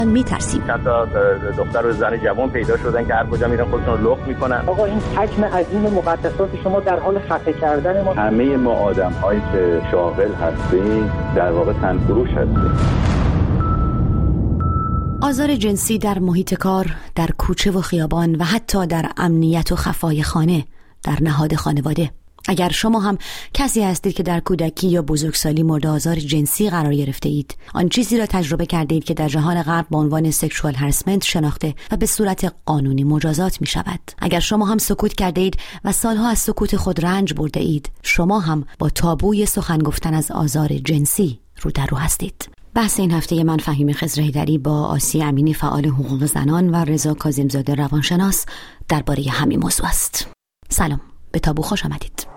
میترسیم. چند تا دختر و زن جوان پیدا شدن که هر کجا میرن خودشون رو لخت میکنن. آقا این حجم عظیم مقدسات شما در حال خفه کردن ما. همه ما آدم‌هایی که شاغل هستیم در واقع تنفروش هستیم. آزار جنسی در محیط کار، در کوچه و خیابان و حتی در امنیت و خفای خانه، در نهاد خانواده. اگر شما هم کسی هستید که در کودکی یا بزرگسالی مورد آزار جنسی قرار گرفته اید، آن چیزی را تجربه کرده اید که در جهان غرب به عنوان سکشوال هراسمنت شناخته و به صورت قانونی مجازات می شود. اگر شما هم سکوت کرده اید و سالها از سکوت خود رنج برده اید، شما هم با تابوی سخن گفتن از آزار جنسی رو در رو هستید. بحث این هفته من فهیم خضر حیدری با آسیه امینی فعال حقوق زنان و رضا کاظم‌زاده روانشناس درباره همین موضوع است. سلام، به تابو خوش آمدید.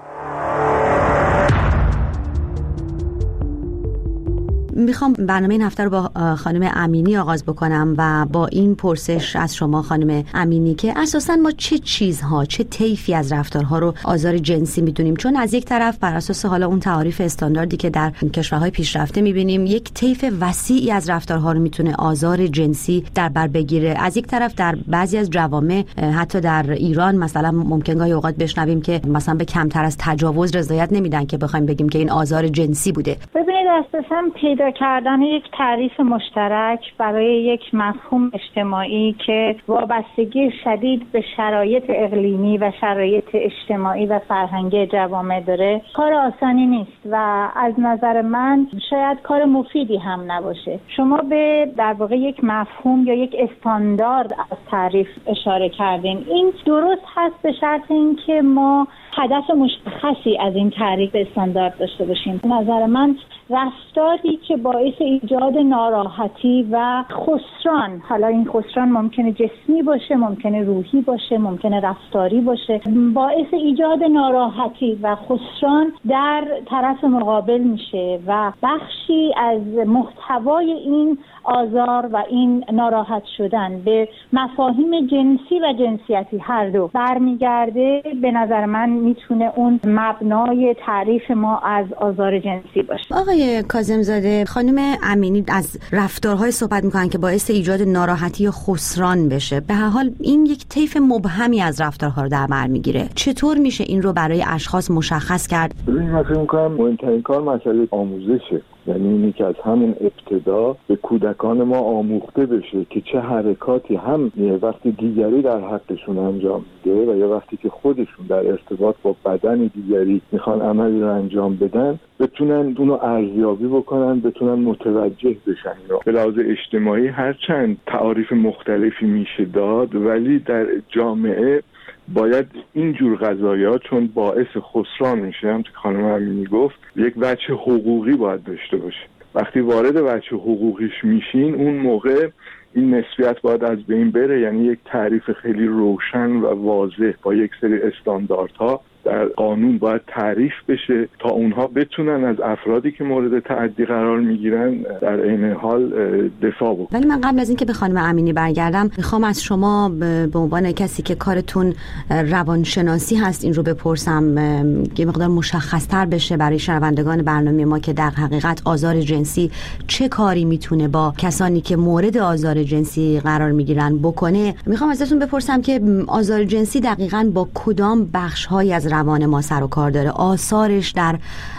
میخوام برنامه این هفته رو با خانم امینی آغاز بکنم و با این پرسش از شما خانم امینی که اساساً ما چه چیزها، چه طیفی از رفتارها رو آزار جنسی میدونیم؟ چون از یک طرف بر اساس حالا اون تعاریف استانداردی که در کشورهای پیشرفته میبینیم یک طیف وسیعی از رفتارها رو میتونه آزار جنسی در بر بگیره. از یک طرف در بعضی از جوامع، حتی در ایران مثلا، ممکن گاهی اوقات بشنویم که مثلا به کمتر از تجاوز رضایت نمیدن که بخوایم بگیم که این آزار جنسی بوده. ببینید اساساً پیدا کردن یک تعریف مشترک برای یک مفهوم اجتماعی که وابستگی شدید به شرایط اقلیمی و شرایط اجتماعی و فرهنگی جوامع داره کار آسانی نیست و از نظر من شاید کار مفیدی هم نباشه. شما به در واقع یک مفهوم یا یک استاندارد از تعریف اشاره کردین. این درست هست به شرط اینکه ما هدف مشخصی از این تعریف استاندارد داشته باشیم. به نظر من رفتاری که باعث ایجاد ناراحتی و خسران، حالا این خسران ممکنه جسمی باشه، ممکنه روحی باشه، ممکنه رفتاری باشه، باعث ایجاد ناراحتی و خسران در طرف مقابل میشه و بخشی از محتوای این آزار و این ناراحت شدن به مفاهیم جنسی و جنسیتی هر دو برمیگرده. به نظر من میتونه اون مبنای تعریف ما از آزار جنسی باشه. آقای کاظم‌زاده، خانم امینی از رفتارهای صحبت میکنن که باعث ایجاد ناراحتی و خسران بشه. به هر حال این یک طیف مبهمی از رفتارها رو در بر میگیره. چطور میشه این رو برای اشخاص مشخص کرد؟ من فکر می‌کنم مهمترین کار مسئله آموزشه. یعنی اینی که از همون ابتدا به کودکان ما آموخته بشه که چه حرکاتی هم وقتی دیگری در حقشون انجام میده و یا وقتی که خودشون در ارتباط با بدن دیگری میخوان عملی رو انجام بدن بتونن اونو ارزیابی بکنن، بتونن متوجه بشن. به لحاظ اجتماعی هرچند تعاریف مختلفی میشه داد، ولی در جامعه باید اینجور قضایا چون باعث خسران میشه، هم که خانم امینی گفت، یک وجه حقوقی باید داشته باشه. وقتی وارد وجه حقوقیش میشین اون موقع این نسبیت باید از بین بره. یعنی یک تعریف خیلی روشن و واضح با یک سری استانداردها در قانون باید تعریف بشه تا اونها بتونن از افرادی که مورد تعدی قرار میگیرن در عین حال دفاع بکنن. ولی من قبل از اینکه به خانم امینی برگردم میخوام از شما به عنوان کسی که کارتون روانشناسی هست این رو بپرسم، یه مقدار مشخص‌تر بشه برای شنوندگان برنامه ما که در حقیقت آزار جنسی چه کاری میتونه با کسانی که مورد آزار جنسی قرار میگیرن بکنه. میخوام ازتون بپرسم که آزار جنسی دقیقاً با کدام بخش‌هایی از روان ما سر و کار داره؟ آثارش در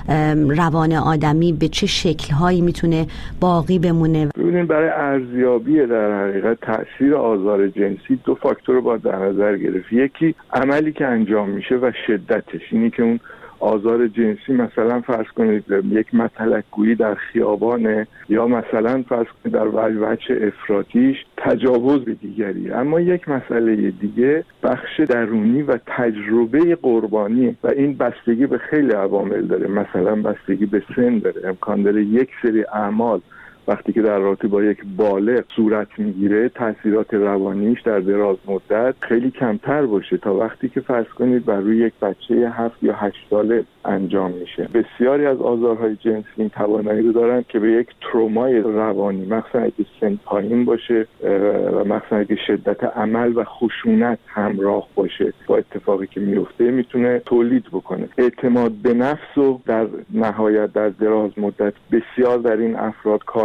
روان آدمی به چه شکل‌هایی میتونه باقی بمونه؟ ببینید برای ارزیابی در حقیقت تأثیر آزار جنسی دو فاکتور رو باید در نظر گرفت. یکی عملی که انجام میشه و شدتش. اینی که اون آزار جنسی مثلا فرض کنید یک مطلق گویی در خیابانه یا مثلا فرض کنید در وجه افراطیش تجاوز به دیگری. اما یک مسئله دیگه بخش درونی و تجربه قربانی و این بستگی به خیلی عوامل داره. مثلا بستگی به سن داره. امکان داره یک سری اعمال وقتی که در رابطه با یک بالغ صورت میگیره تاثیرات روانیش در دراز مدت خیلی کمتر باشه تا وقتی که فرض کنید بر روی یک بچه 7 یا 8 ساله انجام میشه. بسیاری از آزارهای جنسی این توانایی رو دارن که به یک ترومای روانی، مثلا اگه سن پایین باشه و مثلا اگه شدت عمل و خشونت همراه باشه با اتفاقی که میفته، میتونه تولید بکنه. اعتماد به نفس و در نهایت در دراز مدت بسیار در این افراد کاهش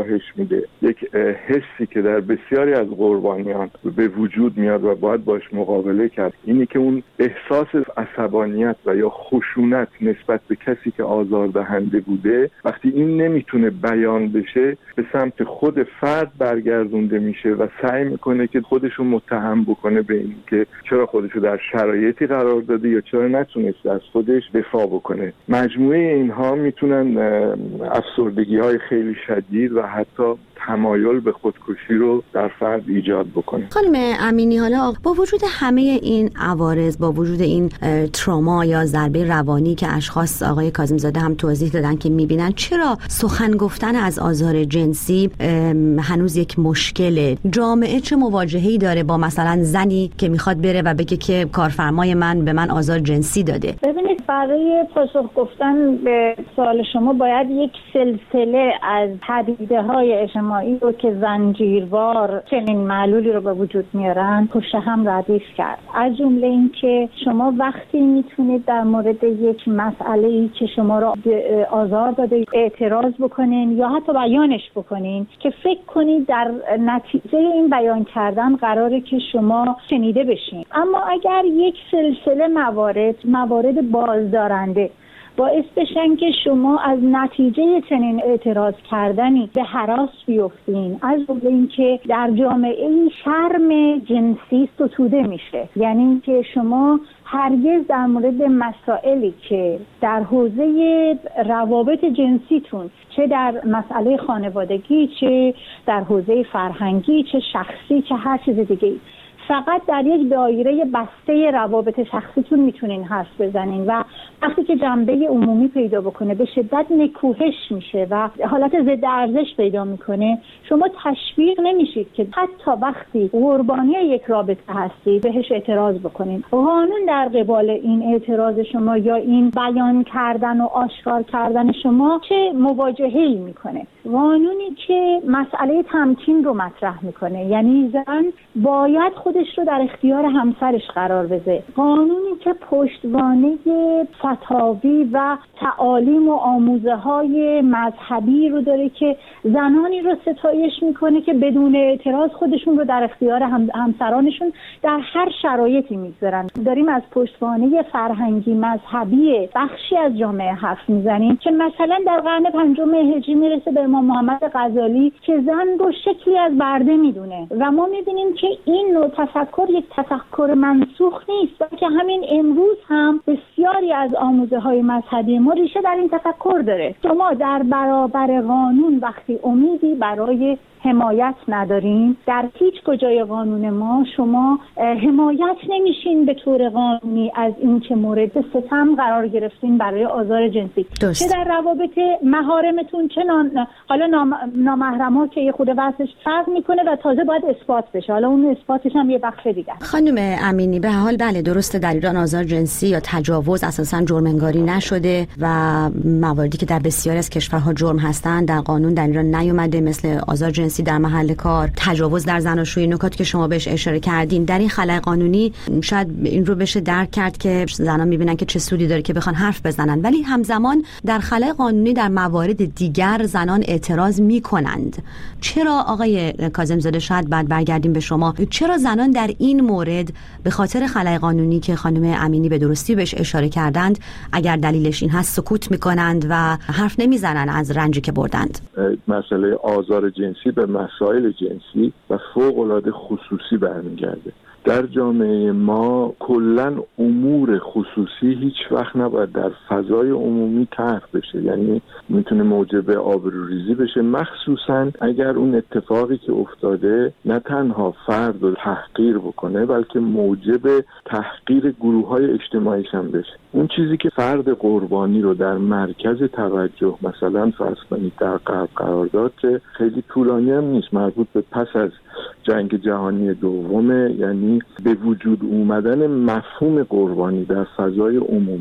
کاهش میده. یک حسی که در بسیاری از قربانیان به وجود میاد و باید باش مقابله کرد اینی که اون احساس عصبانیت و یا خشونت نسبت به کسی که آزاردهنده بوده وقتی این نمیتونه بیان بشه به سمت خود فرد برگردونده میشه و سعی میکنه که خودشو متهم بکنه به این که چرا خودشو در شرایطی قرار داده یا چرا نتونسته از خودش دفاع بکنه. مجموعه اینها میتونن افسردگی‌های خیلی شدید و حتی تمایل به خودکشی رو در فرد ایجاد بکنه. خانم امینی، حالا با وجود همه این عوارض، با وجود این تروما یا ضربه روانی که اشخاص، آقای کاظمی‌زاده هم توضیح دادن که میبینن، چرا سخن گفتن از آزار جنسی هنوز یک مشکله؟ جامعه چه مواجهه‌ای داره با مثلا زنی که میخواد بره و بگه که کارفرمای من به من آزار جنسی داده؟ ببینید، برای پاسخ گفتن به سوال شما باید یک سلسله از پدیده‌های اجتماعی رو که زنجیروار چنین معلولی رو به وجود میارن پشت هم ردیف کرد. از جمله این که شما وقتی میتونید در مورد یک مسئله‌ای که شما رو آزار داده اعتراض بکنین یا حتی بیانش بکنین که فکر کنید در نتیجه این بیان کردن قراره که شما شنیده بشین. اما اگر یک سلسله موارد بازدارنده باعث بشن که شما از نتیجه چنین اعتراض کردنی به هراس بیفتین، از جمله اینکه در جامعه شرم جنسی ستوده میشه، یعنی که شما هرگز در مورد مسائلی که در حوزه روابط جنسیتون، چه در مسئله خانوادگی، چه در حوزه فرهنگی، چه شخصی، چه هر چیز دیگه، فقط در یک دایره بسته روابط شخصیتون میتونین حرف بزنین و وقتی که جنبه عمومی پیدا بکنه به شدت نکوهش میشه و حالت ضد ارزش پیدا میکنه، شما تشویق نمیشید که حتی وقتی قربانی یک رابطه هستید بهش اعتراض بکنین. قانون در قبال این اعتراض شما یا این بیان کردن و آشکار کردن شما چه مواجهه‌ای میکنه؟ قانونی که مسئله تمکین رو مطرح میکنه، یعنی زن باید خودش رو در اختیار همسرش قرار بده. قانونی که پشتوانه فتاوی و تعالیم و آموزه‌های مذهبی رو داره که زنانی رو ستایش میکنه که بدون اعتراض خودشون رو در اختیار همسرانشون در هر شرایطی میگذارن. داریم از پشتوانه فرهنگی مذهبی بخشی از جامعه حرف میزنیم که مثلا در قرن 5 هجری میرسه به امام محمد غزالی که زن رو شکلی از برده میدونه و ما میبینیم که این نوع تفکر یک تفکر منسوخ نیست، بلکه همین امروز هم بسیاری از آموزه‌های مذهبی ما ریشه در این تفکر داره. شما در برابر قانون وقتی امیدی برای حمایت ندارین، در هیچ کجای قانون ما شما حمایت نمیشین به طور قانونی از این که مورد ستم قرار گرفتین برای آزار جنسی، چه در روابط محارمتون چه حالا نامحرما که یه خود واسش فرق میکنه و تازه باید اثبات بشه. حالا اون اثباتش هم یه بخش دیگه. خانم امینی، به حال بله درسته در ایران آزار جنسی یا تجاوز اساساً جرم انگاری نشده و مواردی که در بسیاری از کشورها جرم هستند در قانون در ایران نیومده، مثل آزار جنسی در محل کار، تجاوز در زناشویی، نکاتی که شما بهش اشاره کردین. در این خلأ قانونی شاید این رو بشه درک کرد که زنان میبینن که چه سودی داره که بخوان حرف بزنن، ولی همزمان در خلأ قانونی در موارد دیگر زنان اعتراض میکنند. چرا آقای کاظمی‌زاده، شاید بعد برگردیم به شما، چرا زنان در این مورد به خاطر خلأ قانونی که خانم امینی به درستی بهش اشاره کردند، اگر دلیلش این هست، سکوت میکنند و حرف نمیزنن از رنجی که بردند؟ مسئله آزار جنسی به مسائل جنسی و فوق‌العاده خصوصی برمیگرده. در جامعه ما کلاً امور خصوصی هیچ وقت نباید در فضای عمومی طرح بشه، یعنی میتونه موجب آبروریزی بشه، مخصوصاً اگر اون اتفاقی که افتاده نه تنها فرد رو تحقیر بکنه بلکه موجب تحقیر گروه‌های اجتماعیش هم بشه. اون چیزی که فرد قربانی رو در مرکز توجه مثلا فرض کنید در غرب قرار داد که خیلی طولانی هم نیست، مربوط به پس از جنگ جهانی دومه، یعنی به وجود اومدن مفهوم قربانی در فضای عمومی.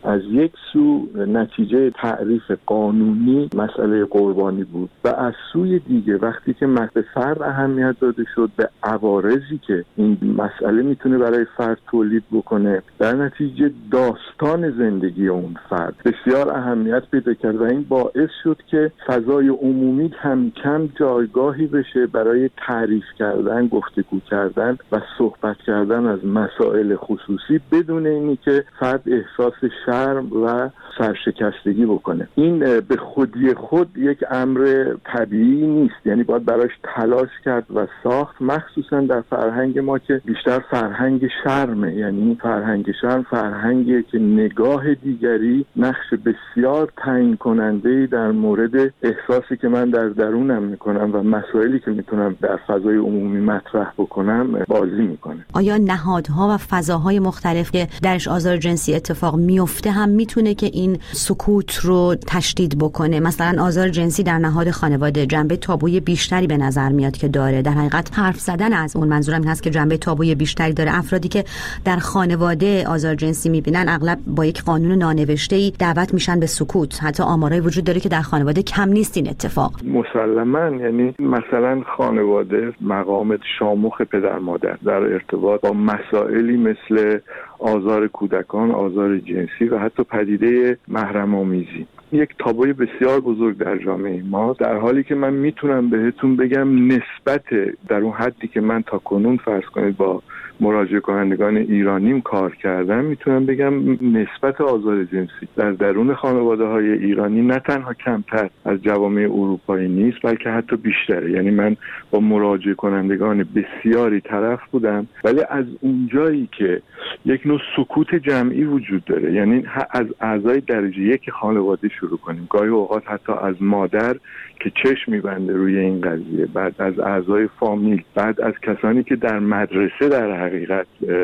از یک سو نتیجه تعریف قانونی مسئله قربانی بود و از سوی دیگه وقتی که به فرد اهمیت داده شد، به عوارضی که این مسئله میتونه برای فرد تولید بکنه، در نتیجه داستان زندگی اون فرد بسیار اهمیت پیدا کرد و این باعث شد که فضای عمومی کم کم جایگاهی بشه برای تعریف کردن، گفتگو کردن و صحبت کردن از مسائل خصوصی بدون اینی که فرد احساس شرم و سرشکستگی بکنه. این به خودی خود یک امر طبیعی نیست، یعنی باید براش تلاش کرد و ساخت، مخصوصا در فرهنگ ما که بیشتر فرهنگ شرمه. یعنی فرهنگ شرم فرهنگی که نگاه دیگری نقش بسیار تعیین کننده‌ای در مورد احساسی که من در درونم میکنم و مسائلی که میتونم در فضای عمومی مطرح بکنم بازی میکنه. آیا نهادها و فضاهای مختلف که درش آزار جنسی اتفاق میفته هم میتونه که این سکوت رو تشدید بکنه؟ مثلا آزار جنسی در نهاد خانواده جنبه تابوی بیشتری به نظر میاد که داره. در حقیقت حرف زدن از اون، منظورم این هست که جنبه تابوی بیشتری داره. افرادی که در خانواده آزار جنسی میبینن اغلب با یک قانون نانوشته‌ای دعوت میشن به سکوت. حتی آمارای وجود داره که در خانواده کم نیست این اتفاق. مسلماً، یعنی مثلا خانواده مقام شامخ پدر مادر در ارتباط با مسائلی مثل آزار کودکان، آزار جنسی و حتی پدیده محرم‌آمیزی یک تابوی بسیار بزرگ در جامعه ما، در حالی که من میتونم بهتون بگم نسبت در اون حدی که من تا کنون فرض کنید با مراجعه کنندگان ایرانیم کار کردم، میتونم بگم نسبت آزار جنسی در درون خانواده‌های ایرانی نه تنها کمتر از جوامع اروپایی نیست، بلکه حتی بیشتره. یعنی من با مراجعه کنندگان بسیاری طرف بودم، ولی از اونجایی که یک نوع سکوت جمعی وجود داره، یعنی از اعضای درجه یک خانواده شروع کنیم، گاهی اوقات حتی از مادر که چشم میبنده روی این قضیه، بعد از اعضای فامیل، بعد از کسانی که در مدرسه در حقیقت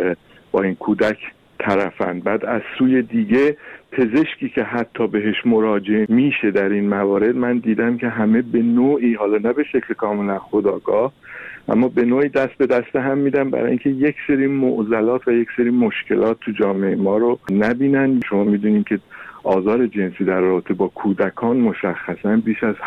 با این کودک طرفند، بعد از سوی دیگه پزشکی که حتی بهش مراجعه میشه در این موارد، من دیدم که همه به نوعی، حالا نه به شکل کاملا خودآگاه، اما به نوعی دست به دست هم میدن برای اینکه یک سری معضلات و یک سری مشکلات تو جامعه ما رو نبینن. شما میدونین که آزار جنسی در رابطه با کودکان مشخصاً بیش از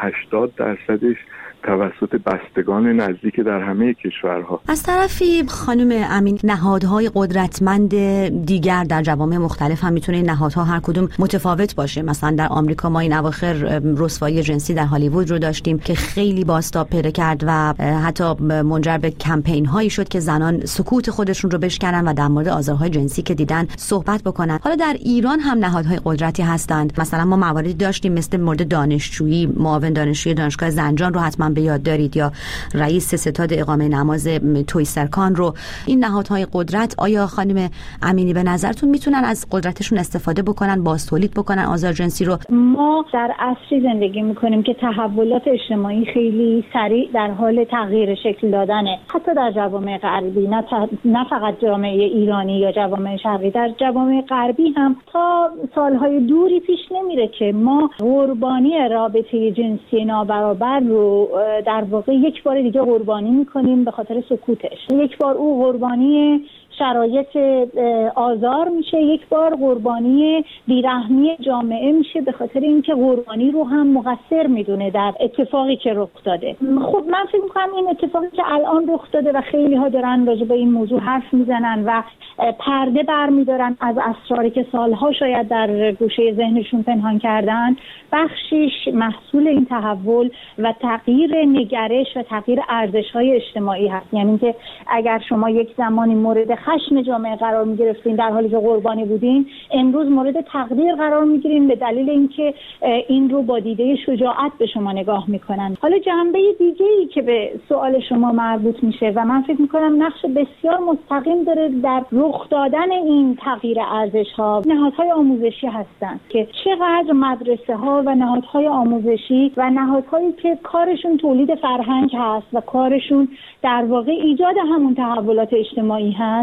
80% توسط بستگان نزدیک در همه کشورها. از طرفی خانم امین، نهادهای قدرتمند دیگر در جوامع مختلف هم میتونه این نهادها هر کدوم متفاوت باشه. مثلا در آمریکا ما این اواخر رسوایی جنسی در هالیوود رو داشتیم که خیلی بازتاب پیدا کرد و حتی منجر به کمپین هایی شد که زنان سکوت خودشون رو بشکنن و در مورد آزارهای جنسی که دیدن صحبت بکنن. حالا در ایران هم نهادهای قدرتی هستند. مثلا ما مواردی داشتیم مثل مورد دانشجویی، معاون دانشجوی دانشگاه زنجان رو حتما به یاد دارید، یا رئیس ستاد اقامه نماز تویسرکان رو. این نهادهای قدرت، آیا خانم امینی به نظرتون میتونن از قدرتشون استفاده بکنن، بازتولید بکنن آزار جنسی رو؟ ما در عصری زندگی میکنیم که تحولات اجتماعی خیلی سریع در حال تغییر شکل دادنه. حتی در جوامع غربی، نه فقط جامعه ایرانی یا جوامع شرقی، در جوامع غربی هم تا سالهای دوری پیش نمیره که ما قربانی رابطه جنسی نابرابر رو در واقع یک بار دیگه قربانی میکنیم به خاطر سکوتش. یک بار او قربانی شرایط آزار میشه، یک بار قربانی بیرحمی جامعه میشه به خاطر اینکه قربانی رو هم مقصر میدونه در اتفاقی که رخ داده. خب من فکر میکنم این اتفاقی که الان رخ داده و خیلی ها دارن راجع به این موضوع حرف میزنن و پرده برمیدارن از اسراری که سالها شاید در گوشه ذهنشون پنهان کردن، بخشیش محصول این تحول و تغییر نگرش و تغییر ارزش‌های اجتماعی هست. یعنی که اگر شما یک زمانی مورد خشم جامعه قرار می‌گرفتین در حالی که قربانی بودین، امروز مورد تقدیر قرار می‌گیرین به دلیل اینکه این رو با دیده شجاعت به شما نگاه می‌کنن. حالا جنبه دیگه‌ای که به سوال شما مربوط میشه و من فکر می‌کنم نقش بسیار مستقیم داره در رخ دادن این تغییر ارزش‌ها، نهادهای آموزشی هستند که چقدر مدرسه‌ها و نهادهای آموزشی و نهادهایی که کارشون تولید فرهنگ هست و کارشون در واقع ایجاد همون تحولات اجتماعی هست،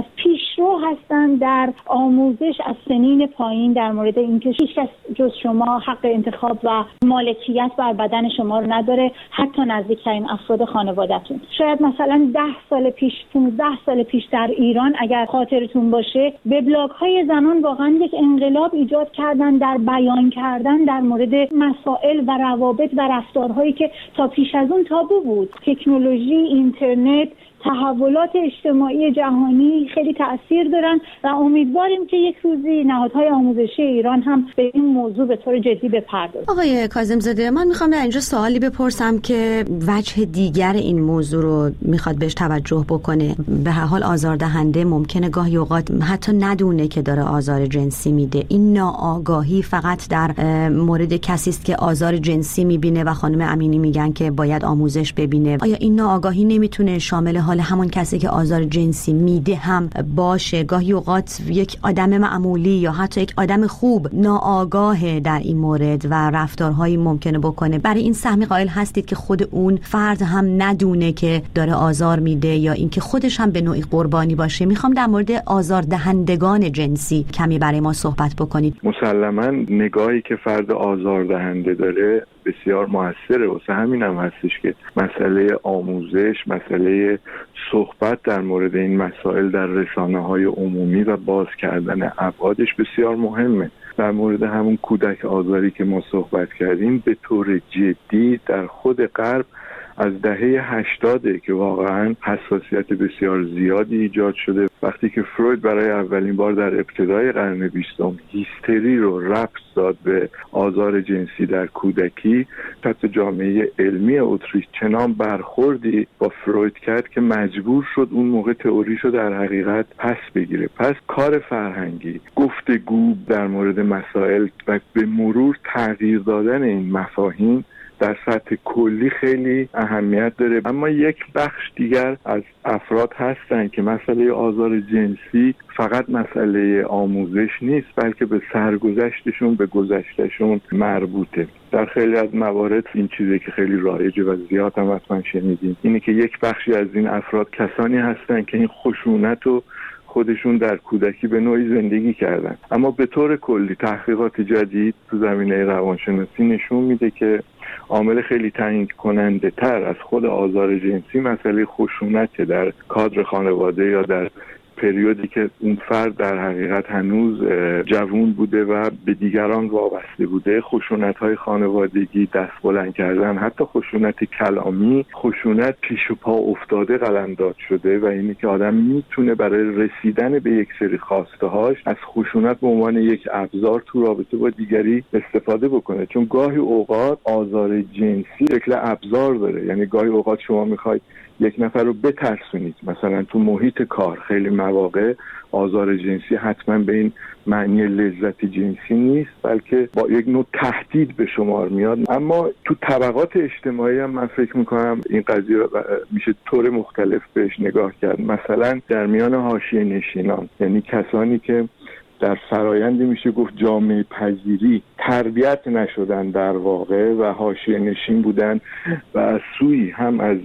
است. پیشرو هستند در آموزش از سنین پایین در مورد اینکه هیچ کس جز شما حق انتخاب و مالکیت بر بدن شما رو نداره، حتی نزدیکترین افراد خانواده‌تون. شاید مثلا 10 سال پیش 15 سال پیش در ایران اگر خاطرتون باشه وبلاگ‌های زنان واقعا یک انقلاب ایجاد کردن در بیان کردن در مورد مسائل و روابط و رفتارهایی که تا پیش از اون تابو بود. تکنولوژی، اینترنت، تحولات اجتماعی جهانی خیلی تأثیر دارن و امیدواریم که یک روزی نهادهای آموزشی ایران هم به این موضوع به طور جدی بپردازه. آقای کاظم‌زاده، من میخوام در اینجا سوالی بپرسم که وجه دیگر این موضوع رو میخواد بهش توجه بکنه. به هر حال آزاردهنده ممکنه گاهی اوقات حتی ندونه که داره آزار جنسی میده. این ناآگاهی فقط در مورد کسی است که آزار جنسی میبینه و خانم امینی میگن که باید آموزش ببینه. آیا این ناآگاهی نمیتونه شامل حال همون کسی که آزار جنسی میده هم باشه؟ گاهی اوقات یک آدم معمولی یا حتی یک آدم خوب ناآگاه در این مورد و رفتارهایی ممکنه بکنه. برای این سهمی قائل هستید که خود اون فرد هم ندونه که داره آزار میده یا اینکه خودش هم به نوعی قربانی باشه؟ میخوام در مورد آزاردهندگان جنسی کمی برای ما صحبت بکنید. مسلماً نگاهی که فرد آزاردهنده داره بسیار موثره. واسه همین هم هستش که مسئله آموزش، مسئله صحبت در مورد این مسائل در رسانه‌های عمومی و باز کردن ابعادش بسیار مهمه. در مورد همون کودک آزاری که ما صحبت کردیم، به طور جدی در خود غرب از دهه 80 که واقعا حساسیت بسیار زیادی ایجاد شده. وقتی که فروید برای اولین بار در ابتدای قرن 20 هیستری رو ربط داد به آزار جنسی در کودکی، حتی جامعه علمی اتریش چنان برخوردی با فروید کرد که مجبور شد اون موقع تئوریشو در حقیقت پس بگیره. پس کار فرهنگی، گفتگو در مورد مسائل و به مرور تغییر دادن این مفاهیم در سطح کلی خیلی اهمیت داره. اما یک بخش دیگر از افراد هستن که مسئله آزار جنسی فقط مسئله آموزش نیست، بلکه به سرگذشتشون، به گذشتهشون مربوطه. در خیلی از موارد این چیزی که خیلی رایجه و زیاد هم حتما شنیدین اینه که یک بخشی از این افراد کسانی هستن که این خشونت رو خودشون در کودکی به نوعی زندگی کردن. اما به طور کلی تحقیقات جدید تو زمینه روانشناسی نشون میده که عامل خیلی تعیین کننده تر از خود آزار جنسی مسئله خشونت در کادر خانواده یا در پریودی که اون فرد در حقیقت هنوز جوان بوده و به دیگران وابسته بوده، خشونت‌های خانوادگی، دست بلند کردن، حتی خشونت کلامی، خشونت پیش و پا افتاده قلمداد شده و اینی که آدم میتونه برای رسیدن به یک سری خواسته‌هاش از خشونت به عنوان یک ابزار تو رابطه با دیگری استفاده بکنه. چون گاهی اوقات آزار جنسی شکل ابزار داره، یعنی گاهی اوقات شما میخواید یک نفر رو بترسونید. مثلا تو محیط کار خیلی مواقع آزار جنسی حتما به این معنی لذت جنسی نیست، بلکه با یک نوع تهدید به شمار میاد. اما تو طبقات اجتماعی هم من فکر میکنم این قضیه میشه طور مختلف بهش نگاه کرد. مثلا در میان حاشیه نشینان، یعنی کسانی که در فرایندی میشه گفت جامعه پذیری تربیت نشدن در واقع و حاشیه نشین بودن و از سوی هم از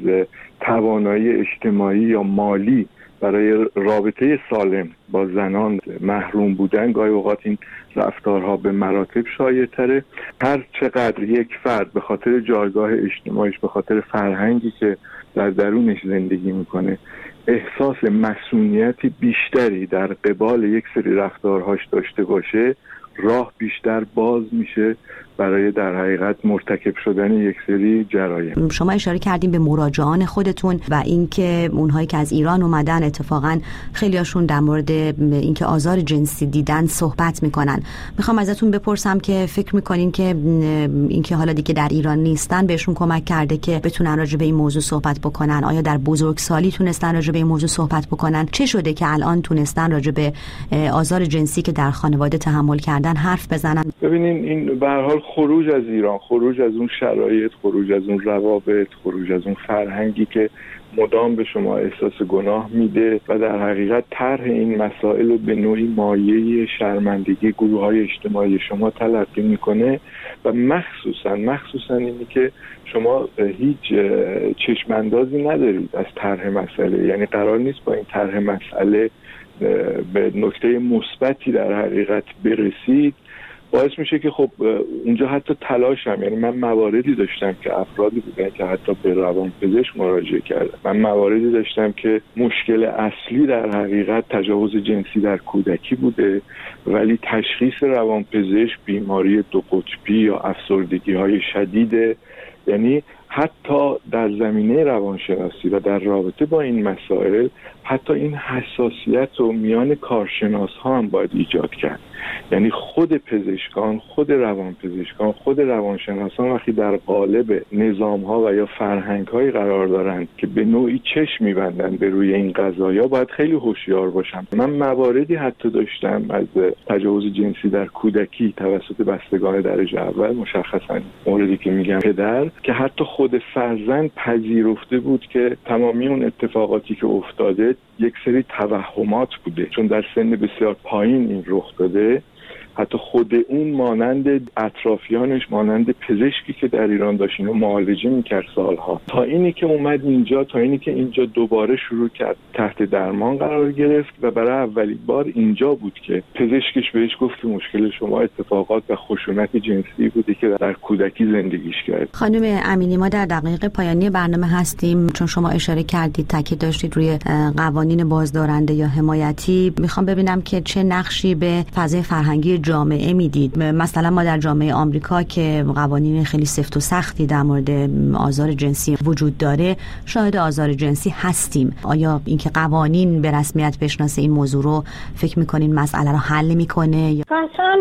توانایی اجتماعی یا مالی برای رابطه سالم با زنان محروم بودن، گاهی اوقات این رفتارها به مراتب شایع‌تره. هر چقدر یک فرد به خاطر جایگاه اجتماعیش، به خاطر فرهنگی که در درونش زندگی میکنه، احساس مسئولیتی بیشتری در قبال یک سری رفتارهاش داشته باشه، راه بیشتر باز میشه برای در حقیقت مرتکب شدن یک سری جرایم. شما اشاره کردیم به مراجعان خودتون و اینکه اونهایی که از ایران اومدن اتفاقا خیلیاشون در مورد اینکه آزار جنسی دیدن صحبت میکنن. میخوام ازتون بپرسم که فکر میکنین که اینکه حالا دیگه در ایران نیستن بهشون کمک کرده که بتونن راجع به این موضوع صحبت بکنن؟ آیا در بزرگسالی تونستن راجع به این موضوع صحبت بکنن؟ چه شده که الان تونستن راجع به آزار جنسی که در خانواده تحمل کردن حرف بزنن؟ ببینین این به هر حال خروج از ایران، خروج از اون شرایط، خروج از اون روابط، خروج از اون فرهنگی که مدام به شما احساس گناه میده و در حقیقت طرح این مسائل رو به نوعی مایه شرمندگی گروه‌های اجتماعی شما تلقی میکنه و مخصوصا اینی که شما هیچ چشماندازی ندارید از طرح مسئله. یعنی قرار نیست با این طرح مسئله به نکته مثبتی در حقیقت برسید، باعث میشه که خب اونجا حتی تلاشم، یعنی من مواردی داشتم که افرادی بودن که حتی به روانپزشک مراجعه کردن، من مواردی داشتم که مشکل اصلی در حقیقت تجاوز جنسی در کودکی بوده، ولی تشخیص روانپزشک بیماری دو قطبی یا افسردگی های شدیده. یعنی حتی در زمینه روانشناسی و در رابطه با این مسائل حتی این حساسیت رو میان کارشناس ها هم باید ایجاد کرد. یعنی خود پزشکان، خود روانپزشکان، خود روانشناسان وقتی در قالب نظام ها و یا فرهنگ هایی قرار دارند که به نوعی چشم میبندن به روی این قضایا، باید خیلی هوشیار باشن. من مواردی حتی داشتم از تجاوز جنسی در کودکی توسط بستگان درجه اول، مشخصا موردی که میگم پدر، که حتی خود فرزند پذیرفته بود که تمامی اون اتفاقاتی که افتاده یک سری توهمات بوده، چون در سن بسیار پایین این رخ داده. حتی خود اون مانند اطرافیانش، مانند پزشکی که در ایران داشت اینو معالجه میکرد سالها، تا اینی که اومد اینجا، تا اینی که اینجا دوباره شروع کرد تحت درمان قرار گرفت و برای اولین بار اینجا بود که پزشکش بهش گفت که مشکل شما اتفاقات و خشونت جنسی بوده که در کودکی زندگیش کرد. خانم امینی، ما در دقایق پایانی برنامه هستیم. چون شما اشاره کردید، تاکید داشتید روی قوانین بازدارنده یا حمایتی، میخوام ببینم که چه نقشی به فضای فرهنگی جامعه میدید. مثلا ما در جامعه آمریکا که قوانین خیلی سفت و سختی در مورد آزار جنسی وجود داره، شاهد آزار جنسی هستیم. آیا اینکه قوانین به رسمیت بشناسه این موضوع رو فکر میکنین مسئله رو حل میکنه؟ قطعاً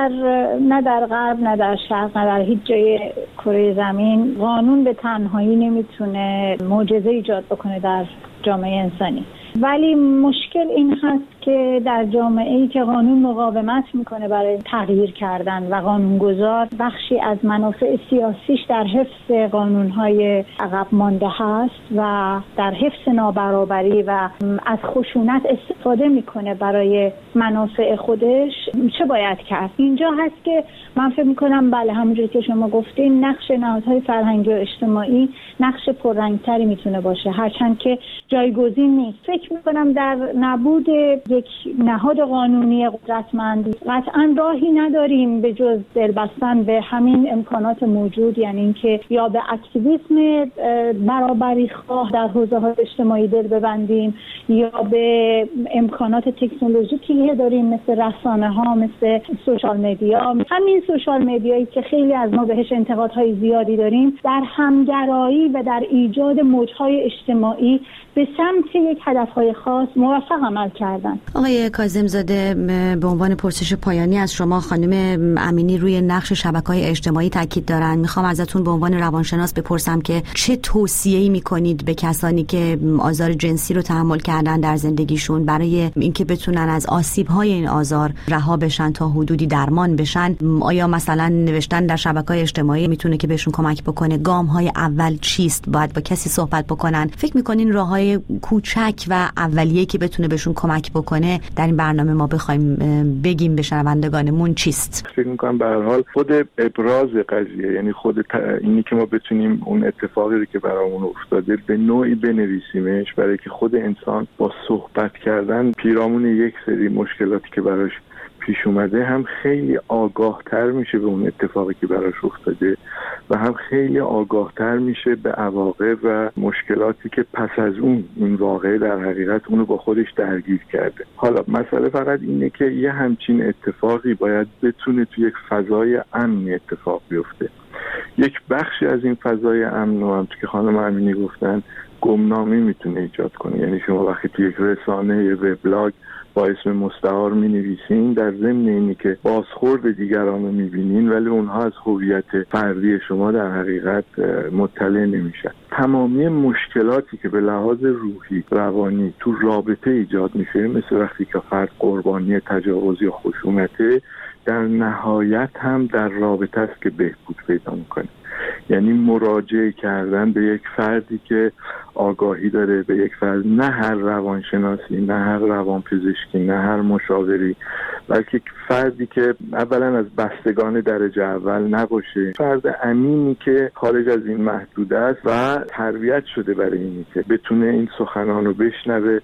نه در غرب، نه در شرق، نه در هیچ جای کره زمین قانون به تنهایی نمیتونه معجزه ایجاد بکنه در جامعه انسانی. ولی مشکل این هست که در جامعه‌ای که قانون مقاومت میکنه برای تغییر کردن و قانونگذار بخشی از منافع سیاسیش در حفظ قانون‌های عقب مانده هست و در حفظ نابرابری و از خشونت استفاده میکنه برای منافع خودش، چه باید کرد؟ اینجا هست که من فکر میکنم بله، همونجوری که شما گفتین، نقش نهادهای فرهنگی و اجتماعی نقش پررنگتری میتونه باشه، هرچند که جایگزین نیست. فکر میکنم در نبود یک نهاد قانونی قدرتمند قطعا راهی نداریم به جز دل بستن به همین امکانات موجود، یعنی اینکه یا به اکتیویسم برابری خواه در حوزه‌های اجتماعی دل ببندیم یا به امکانات تکنولوژیکی که داریم مثل رسانه‌ها، مثل سوشال مدیا. همین سوشال مدیایی که خیلی از ما بهش انتقادهای زیادی داریم، در همگرایی و در ایجاد موج‌های اجتماعی به سمت یک هدفهای خاص موفق عمل کردن. آقای کاظم‌زاده، به عنوان پرسش پایانی از شما، خانم امینی روی نقش شبکه‌های اجتماعی تاکید دارن. میخوام ازتون به عنوان روانشناس بپرسم که چه توصیه‌ای میکنید به کسانی که آزار جنسی رو تحمل کردن در زندگیشون برای اینکه بتونن از آسیب‌های این آزار رها بشن، تا حدودی درمان بشن؟ آیا مثلا نوشتن در شبکه‌های اجتماعی میتونه که بهشون کمک بکنه؟ گام‌های اول چیست؟ باید با کسی صحبت بکنن؟ فکر میکنین راه‌های کوچک و اولیه‌ای که بتونه بهشون کمک بکنه در این برنامه ما بخوایم بگیم به شنوندگانمون چیست؟ فکر می‌کنم به هر حال خود ابراز قضیه، یعنی خود اینی که ما بتونیم اون اتفاقی که برامون افتاده به نوعی بنویسیمش، برای که خود انسان با صحبت کردن پیرامون یک سری مشکلاتی که براش پیش اومده هم خیلی آگاه‌تر میشه به اون اتفاقی که براش افتاده و هم خیلی آگاه‌تر میشه به عواقب و مشکلاتی که پس از اون این واقعه در حقیقت اونو با خودش درگیر کرده. حالا مسئله فقط اینه که یه همچین اتفاقی باید بتونه توی یک فضای امنی اتفاق بیفته. یک بخشی از این فضای امن رو هم که خانم امینی گفتن، گمنامی میتونه ایجاد کنه. یعنی شما وقتی توی یک رسانه یا وبلاگ با اسم مستعار می‌نویسین، در ضمن اینی که بازخورد دیگران رو می‌بینین، ولی اونها از هویت فردی شما در حقیقت مطلع نمیشن. تمامی مشکلاتی که به لحاظ روحی، روانی تو رابطه ایجاد میشه، مثل وقتی که فرد قربانی تجاوز یا خشونته، در نهایت هم در رابطه است که بهبود پیدا میکنه. یعنی مراجعه کردن به یک فردی که آگاهی داره، به یک فرد، نه هر روانشناسی، نه هر روانپزشکی، نه هر مشاوری، بلکه فردی که اولا از بستگان درجه اول نباشه، فرد امینی که خارج از این محدوده است و تربیت شده برای اینی که بتونه این سخنان رو بشنوه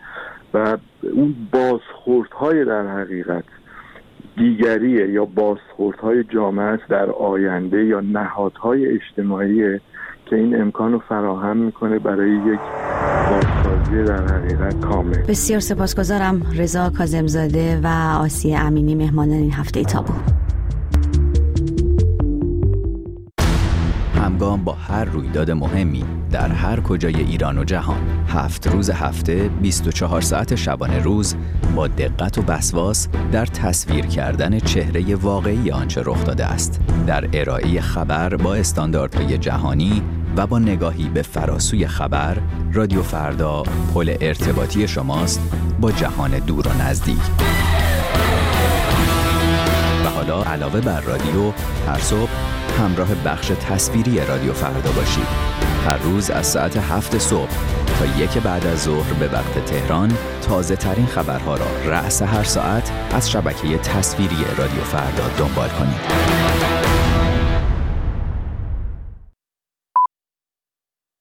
و اون بازخوردهای در حقیقت دیگریه یا بازخوردهای جامعه است در آینده یا نهادهای اجتماعیه که این امکان رو فراهم میکنه برای یک بازسازی در حقیقت کامل. بسیار سپاسگزارم. رضا کاظم‌زاده و آسیه امینی مهمانان این هفته تابو. همگام با هر رویداد مهمی در هر کجای ایران و جهان، 7 روز هفته 24 ساعت شبانه روز با دقت و وسواس در تصویر کردن چهره واقعی آنچه رخ داده است، در ارائه خبر با استانداردهای جهانی و با نگاهی به فراسوی خبر. رادیو فردا پل ارتباطی شماست با جهان دور و نزدیک. و حالا علاوه بر رادیو، هر صبح همراه بخش تصویری رادیو فردا باشید. هر روز از ساعت 7 صبح تا 1 بعد از ظهر به وقت تهران تازه ترین خبرها را رأس هر ساعت از شبکه تصویری رادیو فردا دنبال کنید.